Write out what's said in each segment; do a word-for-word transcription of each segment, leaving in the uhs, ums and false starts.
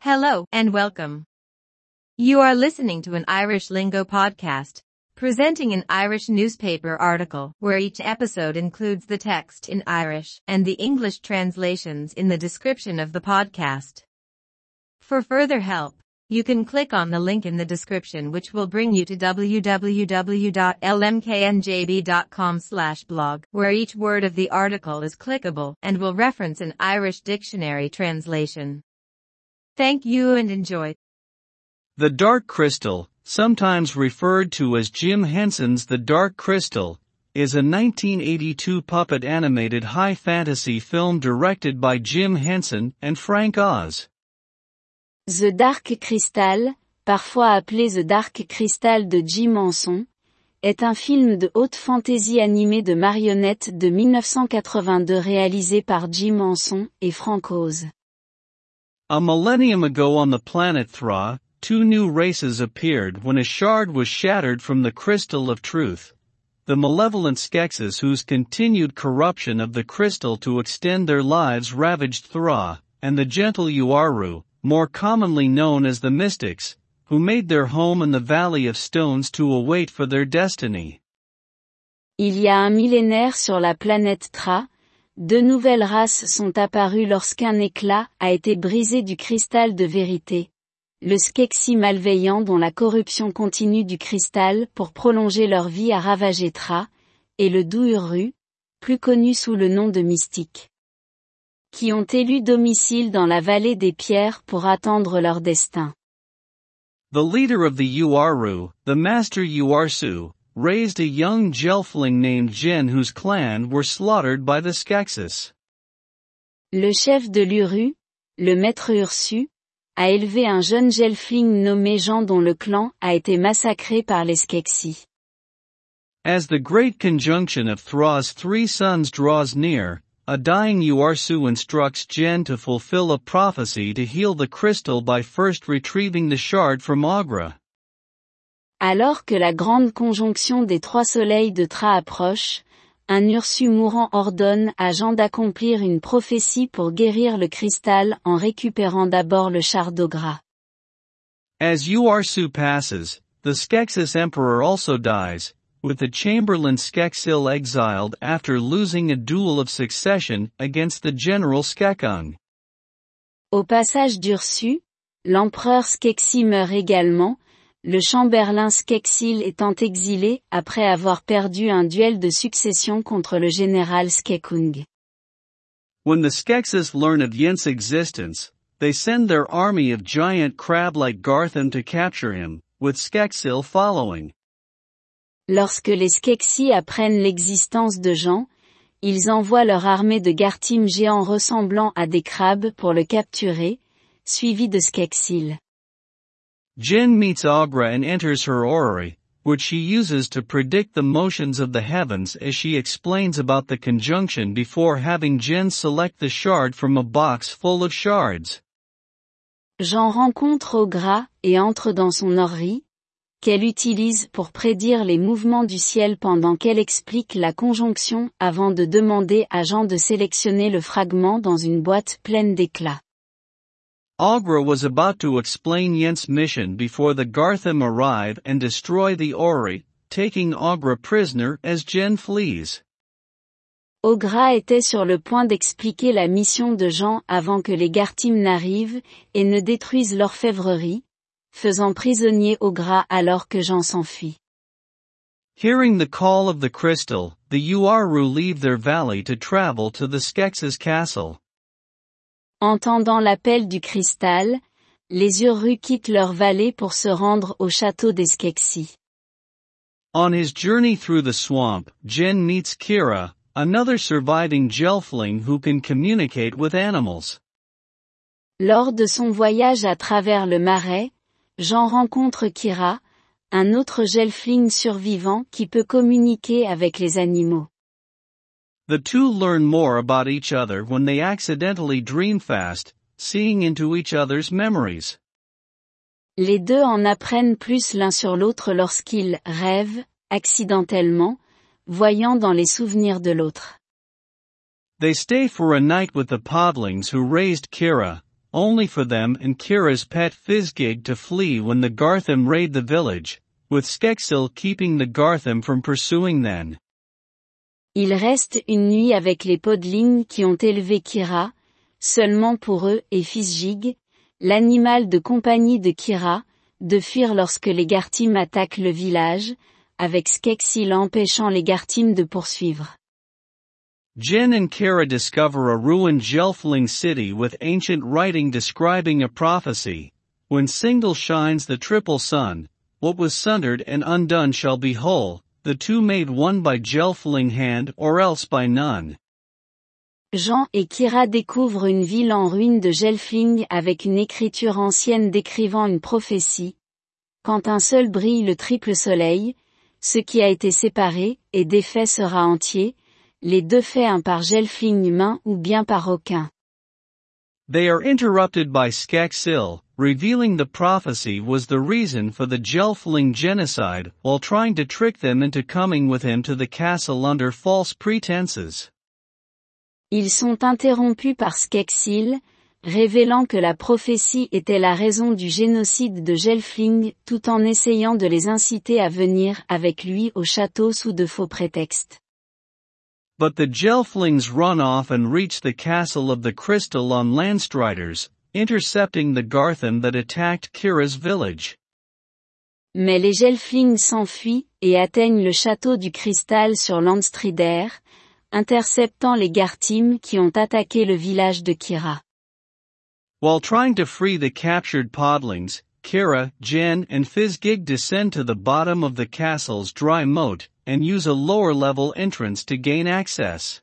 Hello and welcome. You are listening to an Irish Lingo podcast, presenting an Irish newspaper article where each episode includes the text in Irish and the English translations in the description of the podcast. For further help, you can click on the link in the description which will bring you to w w w dot l m k n j b dot com slash blog, where each word of the article is clickable and will reference an Irish dictionary translation. Thank you and enjoy. The Dark Crystal, sometimes referred to as Jim Henson's The Dark Crystal, is a nineteen eighty-two puppet animated high fantasy film directed by Jim Henson and Frank Oz. The Dark Crystal, parfois appelé The Dark Crystal de Jim Henson, est un film de haute fantaisie animé de marionnettes de mille neuf cent quatre-vingt-deux réalisé par Jim Henson et Frank Oz. A millennium ago on the planet Thra, two new races appeared when a shard was shattered from the crystal of truth. The malevolent Skeksis, whose continued corruption of the crystal to extend their lives ravaged Thra, and the gentle Uaru, more commonly known as the Mystics, who made their home in the Valley of Stones to await for their destiny. Il y a un millénaire sur la planète Thra, deux nouvelles races sont apparues lorsqu'un éclat a été brisé du cristal de vérité. Le Skeksis malveillant dont la corruption continue du cristal pour prolonger leur vie a ravagé Thra, et le Duuru, plus connu sous le nom de Mystique, qui ont élu domicile dans la vallée des pierres pour attendre leur destin. The leader of the Uaru, the Master Uarsu, raised a young gelfling named Jen whose clan were slaughtered by the Skeksis. Le chef de l'Uru, le maître Ursu, a élevé un jeune gelfling nommé Jean dont le clan a été massacré par les Skeksis. As the great conjunction of Thra's three sons draws near, a dying Uarsu instructs Jen to fulfill a prophecy to heal the crystal by first retrieving the shard from Aughra. Alors que la grande conjonction des trois soleils de Thra approche, un Ursu mourant ordonne à Jean d'accomplir une prophétie pour guérir le cristal en récupérant d'abord le shard d'Aughra. As Uarsu passes, the Skeksis emperor also dies, with the Chamberlain Skeksil exiled after losing a duel of succession against the general Skekung. Au passage d'Ursu, l'empereur Skeksis meurt également, le Chamberlain Skeksil étant exilé après avoir perdu un duel de succession contre le général Skekung. When the Skeksis learn of Yent's existence, they send their army of giant crab-like Garthim to capture him, with Skeksil following. Lorsque les Skeksis apprennent l'existence de Jean, ils envoient leur armée de Garthim géants ressemblant à des crabes pour le capturer, suivi de Skeksil. Jen meets Aughra and enters her orrery, which she uses to predict the motions of the heavens as she explains about the conjunction before having Jen select the shard from a box full of shards. Jean rencontre Aughra et entre dans son orrerie, qu'elle utilise pour prédire les mouvements du ciel pendant qu'elle explique la conjonction avant de demander à Jean de sélectionner le fragment dans une boîte pleine d'éclats. Aughra was about to explain Yent's mission before the Garthim arrive and destroy the orrery, taking Aughra prisoner as Jen flees. Aughra était sur le point d'expliquer la mission de Jean avant que les Garthim n'arrivent et ne détruisent l'orfèvrerie, faisant prisonnier Aughra alors que Jean s'enfuit. Hearing the call of the crystal, the Uaru leave their valley to travel to the Skeksis castle. Entendant l'appel du cristal, les Uru quittent leur vallée pour se rendre au château des Skeksis. On his journey through the swamp, Jen meets Kira, another surviving gelfling who can communicate with animals. Lors de son voyage à travers le marais, Jean rencontre Kira, un autre gelfling survivant qui peut communiquer avec les animaux. The two learn more about each other when they accidentally dream fast, seeing into each other's memories. Les deux en apprennent plus l'un sur l'autre lorsqu'ils rêvent, accidentellement, voyant dans les souvenirs de l'autre. They stay for a night with the podlings who raised Kira, only for them and Kira's pet Fizzgig to flee when the Garthim raid the village, with Skeksil keeping the Garthim from pursuing them. Il reste une nuit avec les podlings qui ont élevé Kira, seulement pour eux et Fizzgig, l'animal de compagnie de Kira, de fuir lorsque les Garthim attaquent le village, avec Skeksil empêchant les Garthim de poursuivre. Jen and Kira discover a ruined Gelfling city with ancient writing describing a prophecy. When single shines the triple sun, what was sundered and undone shall be whole, the two made one by Gelfling hand or else by none. Jean et Kira découvrent une ville en ruine de Gelfling avec une écriture ancienne décrivant une prophétie. Quand un seul brille le triple soleil, ce qui a été séparé et défait sera entier, les deux faits un par Gelfling humain ou bien par aucun. They are interrupted by Skeksil, revealing the prophecy was the reason for the Gelfling genocide while trying to trick them into coming with him to the castle under false pretenses. Ils sont interrompus par Skeksil, révélant que la prophétie était la raison du génocide de Gelfling tout en essayant de les inciter à venir avec lui au château sous de faux prétextes. But the Gelflings run off and reach the castle of the crystal on Landstriders, intercepting the Garthim that attacked Kira's village. Mais les Gelflings s'enfuient et atteignent le château du cristal sur Landstrider, interceptant les Garthim qui ont attaqué le village de Kira. While trying to free the captured podlings, Kira, Jen and Fizzgig descend to the bottom of the castle's dry moat, and use a lower-level entrance to gain access.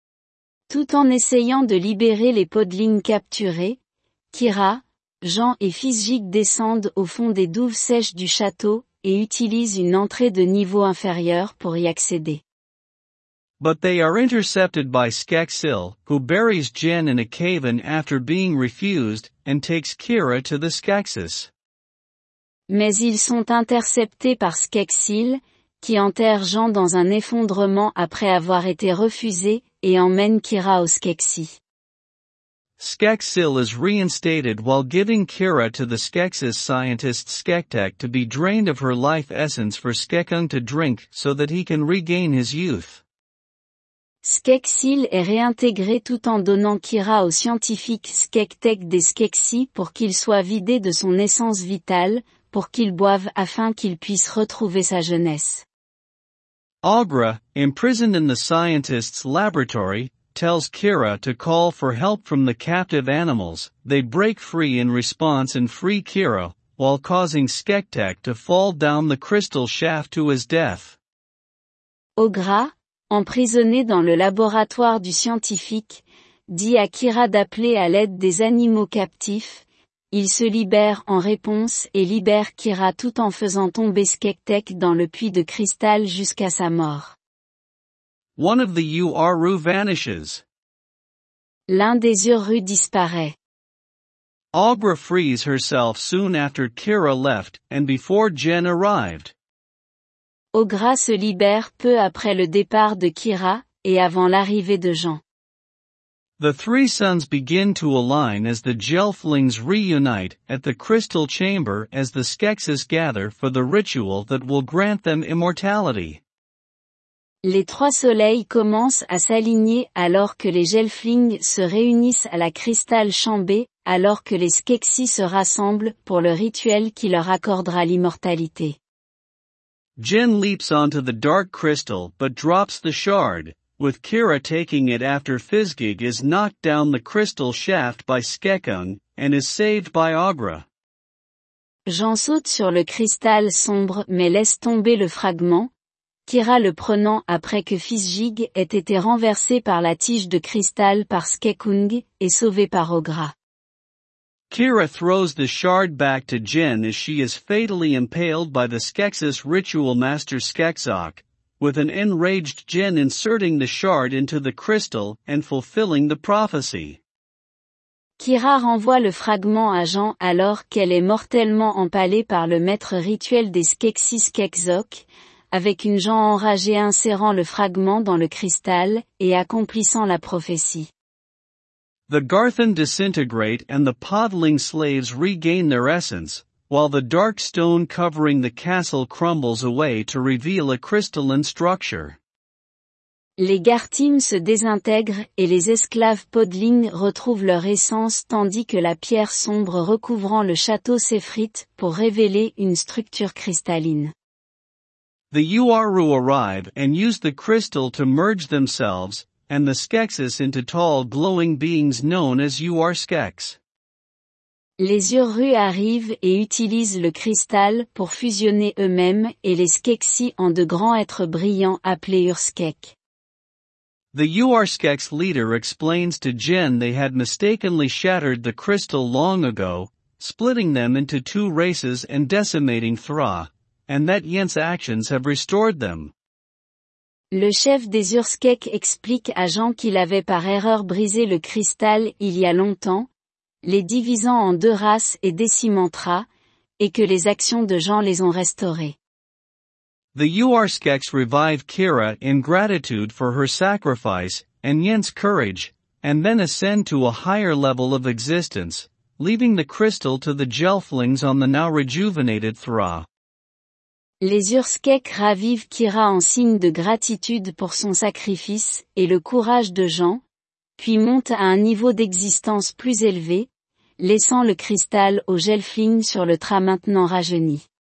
Tout en essayant de libérer les podlings capturés, Kira, Jean et Fizzgig descendent au fond des douves sèches du château, et utilisent une entrée de niveau inférieur pour y accéder. But they are intercepted by Skeksil, who buries Jen in a cave-in after being refused, and takes Kira to the Skeksis. Mais ils sont interceptés par Skeksil, qui enterre Jean dans un effondrement après avoir été refusé, et emmène Kira au Skeksis. Skeksil is reinstated while giving Kira to the Skeksis scientist Skektek to be drained of her life essence for Skekung to drink so that he can regain his youth. Skeksil est réintégré tout en donnant Kira au scientifique Skektek des Skeksis pour qu'il soit vidé de son essence vitale, pour qu'il boive afin qu'il puisse retrouver sa jeunesse. Aughra, imprisoned in the scientist's laboratory, tells Kira to call for help from the captive animals. They break free in response and free Kira, while causing Skektek to fall down the crystal shaft to his death. Aughra, emprisonné dans le laboratoire du scientifique, dit à Kira d'appeler à l'aide des animaux captifs. Il se libère en réponse et libère Kira tout en faisant tomber Skektek dans le puits de cristal jusqu'à sa mort. One of the Uru vanishes. L'un des Uru disparaît. Aughra frees herself soon after Kira left and before Jen arrived. Aughra se libère peu après le départ de Kira, et avant l'arrivée de Jean. The three sons begin to align as the Gelflings reunite at the Crystal Chamber as the Skeksis gather for the ritual that will grant them immortality. Les trois soleils commencent à s'aligner alors que les Gelflings se réunissent à la Crystal Chamber, alors que les Skeksis se rassemblent pour le rituel qui leur accordera l'immortalité. Jen leaps onto the dark crystal but drops the shard, with Kira taking it after Fizzgig is knocked down the crystal shaft by Skekung, and is saved by Aughra. Jean saute sur le cristal sombre mais laisse tomber le fragment, Kira le prenant après que Fizzgig ait été renversé par la tige de cristal par Skekung, et sauvé par Aughra. Kira throws the shard back to Jen as she is fatally impaled by the Skeksis ritual master Skekzok, with an enraged Jen inserting the shard into the crystal and fulfilling the prophecy. Kira renvoie le fragment à Jean alors qu'elle est mortellement empalée par le maître rituel des Skeksis Skekzok, avec une Jean enragée insérant le fragment dans le cristal, et accomplissant la prophétie. The Garthan disintegrate and the Podling slaves regain their essence, while the dark stone covering the castle crumbles away to reveal a crystalline structure. Les Garthim se désintègrent et les esclaves Podling retrouvent leur essence tandis que la pierre sombre recouvrant le château s'effrite pour révéler une structure cristalline. The Uaru arrive and use the crystal to merge themselves, and the Skeksis into tall glowing beings known as Uar-Skeks. Les Uru arrivent et utilisent le cristal pour fusionner eux-mêmes et les Skeksi en de grands êtres brillants appelés Urskek. The Uar-Skeks leader explains to Jen they had mistakenly shattered the crystal long ago, splitting them into two races and decimating Thra, and that Yent's actions have restored them. Le chef des Urskek explique à Jean qu'il avait par erreur brisé le cristal il y a longtemps, les divisant en deux races et décimant Thra, et que les actions de Jean les ont restaurés. The Uar-Skeks revive Kira in gratitude for her sacrifice and Yent's courage, and then ascend to a higher level of existence, leaving the crystal to the Gelflings on the now rejuvenated Thra. Les Urskek ravivent Kira en signe de gratitude pour son sacrifice et le courage de Jean, puis montent à un niveau d'existence plus élevé, laissant le cristal aux Gelflings sur le Thra maintenant rajeuni.